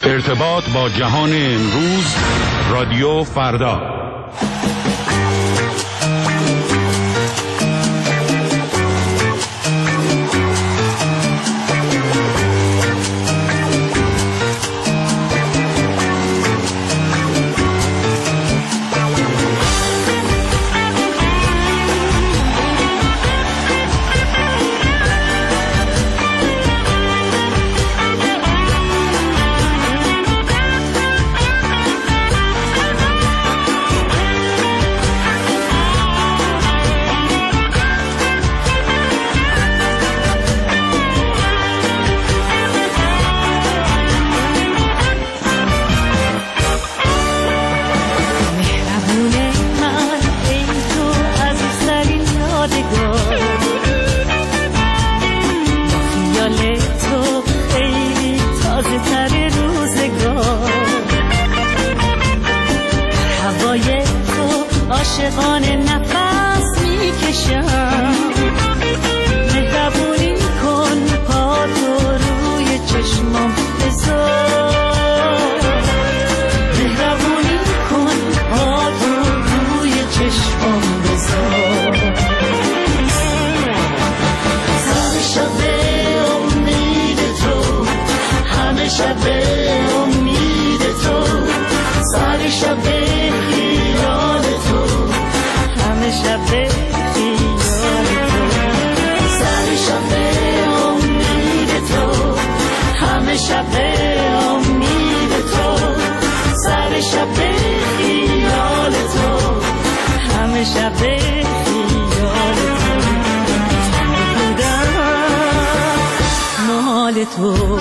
ارتباط با جهان امروز، رادیو فردا. عاشقانه نفس میکشم، مهربونی کن پا تو روی چشمام بذار، مهربونی کن پا تو روی چشمام بذار. همیشه به امید تو، همیشه به امید تو، همیشه به خیال تو، همیشه به خیال تو، همیشه به امید تو، همیشه به امید تو، همیشه به خیال تو، همیشه به خیال تو، بودم مال تو.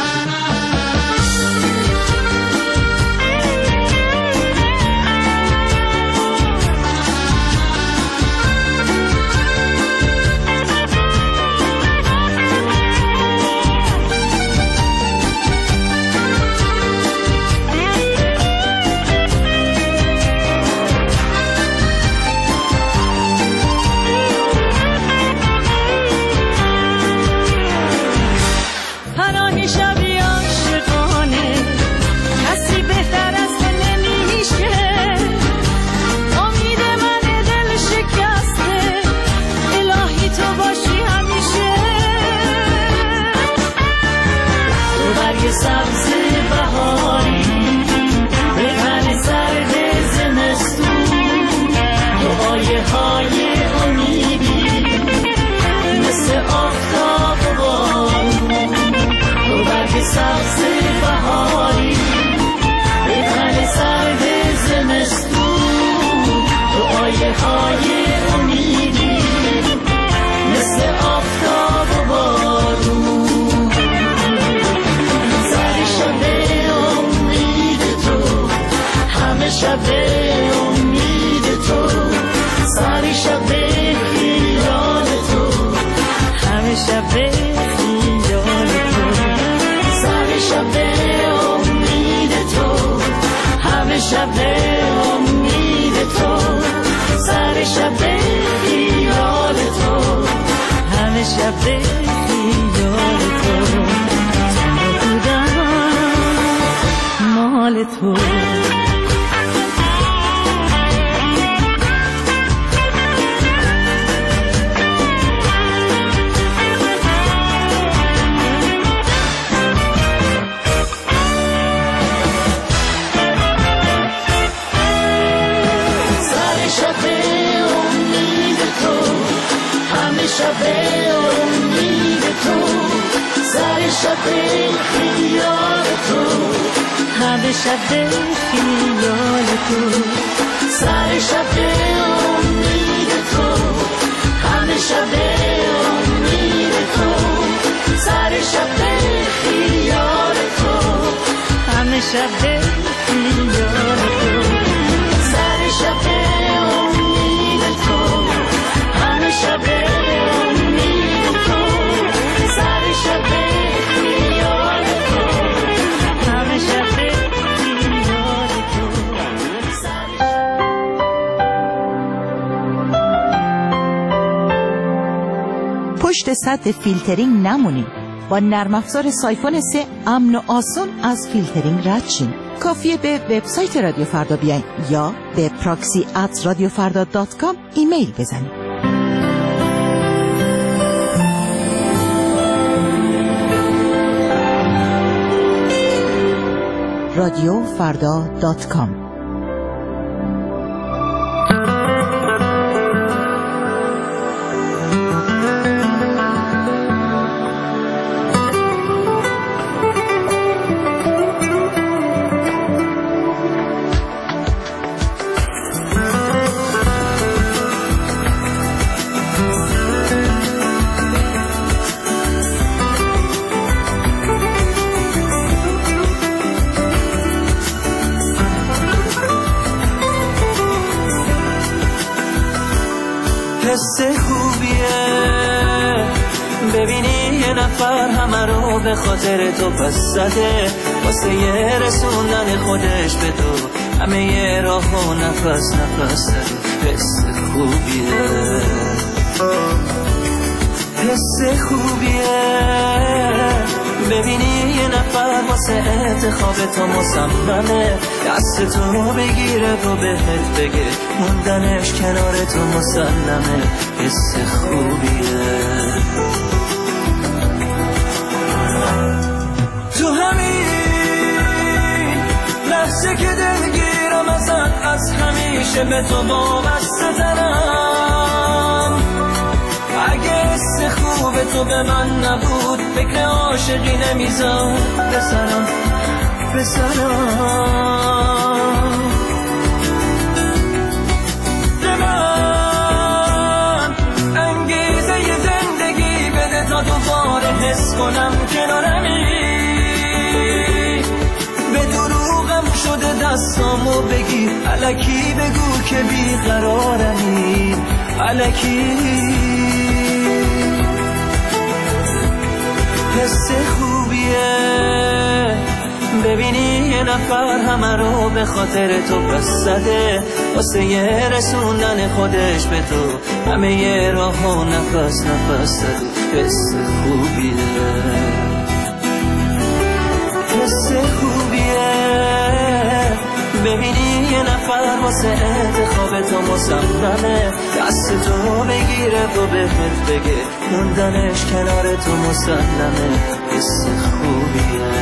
سبز بهاری به تن سرد زمستون، دعایه های امیدی مثل آفتاب و بارون. تو برگ سبز بهاری به تن سرد زمستون، دعایه های امیدی مثل آفتاب و بارون. همیشه به امید تو، همیشه به خیال تو، همیشه به خیال تو، همیشه به امید تو، همیشه به امید تو، همیشه به خیال تو، همیشه به خیال تو، بودم مال تو. همیشه به امید تو، همیشه به خیال تو، همیشه به خیال تو، همیشه به امید تو، همیشه به امید تو، همیشه به خیال تو، همیشه به خیال تو، همیشه به امید تو، همیشه به پشت سد فیلترینگ نمونید. با نرم افزار سایفون 3 امن و آسان از فیلترینگ رد شین. کافیه به وبسایت رادیو فردا بیاین یا به proxy@radiofarda.com ایمیل بزنید. radiofarda.com. حس خوبیه ببینی یه نفر همه رو به خاطر تو پس زده، واسه یه رسوندن خودش به تو همه یه راه و نفس زده. حس خوبیه، حس خوبیه ببینی یه نفر واسه انتخاب تو مصممه، دست تو بگیره و بهت بگه موندنش کنار تو مسلمه. حس خوبیه، تو همین لحظه که دلگیرم ازت، از همیشه به تو وابسته ترم. اگه حس خوب تو به من نبود فکر عاشقی نمیذار بسرم به من انگیزه ی زندگی بده تا دوباره حس کنم کنارمی. به دروغم شده دستامو بگیر، الکی بگو که بیقرارمی، الکی. حس خوبیه ببینی یه نفر همه رو به خاطر تو پس زده، واسه یه رسوندن خودش به تو همه یه راه و نفس زده. حس خوبیه، حس خوبیه ببینی یه نفر واسه انتخاب تو مصممه، دست تو بگیره و بهت بگه موندنش کنار تو مسلمه. حس خوبیه.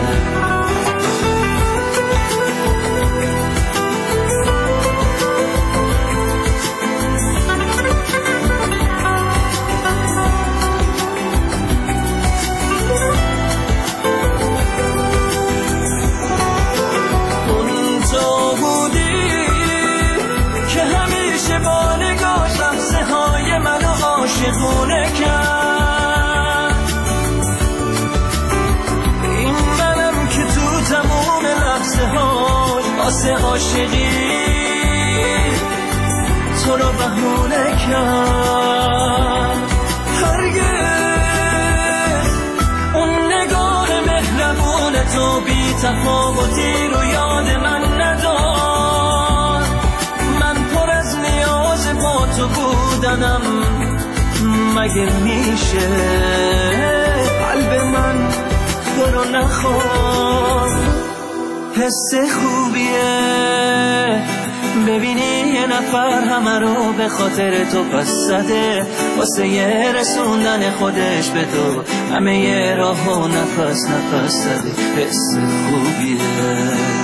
عاشقونه کرد این منم که تو تموم لحظه هاش واسه عاشقی تو رو بهونه کرد. هرگز اون نگاه مهربون تو بی تفاوتی رو یاد من ندار. من پر از نیاز با تو بودنم، مگه میشه قلب من تو رو نخواد. حس خوبیه ببینی یه نفر همه رو به خاطر تو پس زده، واسه یه رسوندن خودش به تو همه یه راه و نفس زده. حس خوبیه،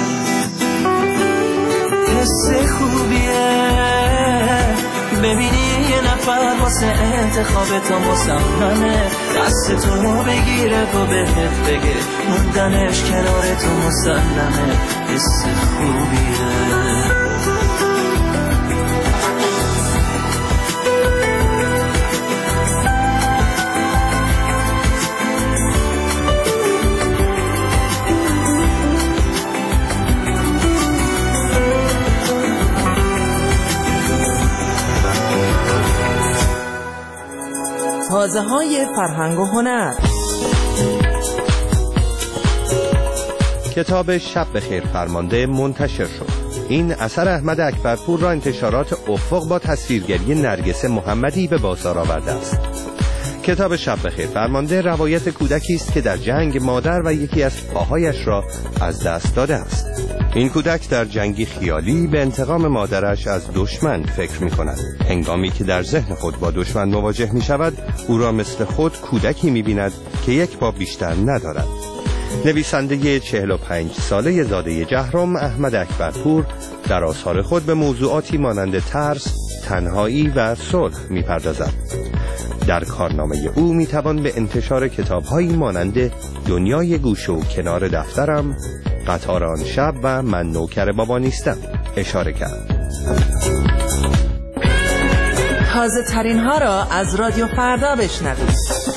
حس خوبیه ببینی یه نفر واسه انتخاب تو مصممه، دست تو بگیره و بهت بگه موندنش کنار تو مسلمه. حس خوبیه. تازه‌های فرهنگ و هنر. کتاب شب بخیر فرمانده منتشر شد. این اثر احمد اکبرپور را انتشارات افق با تصویرگری نرگس محمدی به بازار آورده است. کتاب شب بخیر فرمانده روایت کودکی است که در جنگ مادر و یکی از پاهایش را از دست داده است. این کودک در جنگی خیالی به انتقام مادرش از دشمن فکر می کند. هنگامی که در ذهن خود با دشمن مواجه می شود، او را مثل خود کودکی می بیند که یک پا بیشتر ندارد. نویسنده 45 ساله زاده جهرم احمد اکبرپور در آثار خود به موضوعاتی مانند ترس، تنهایی و صلح می پردازد. در کارنامه او می توان به انتشار کتاب‌هایی مانند دنیای گوشه و کنار دفترم، قطار آن شب و من نوکر بابا نیستم اشاره کرد. تازه ترین ها را از رادیو فردا بشنوید.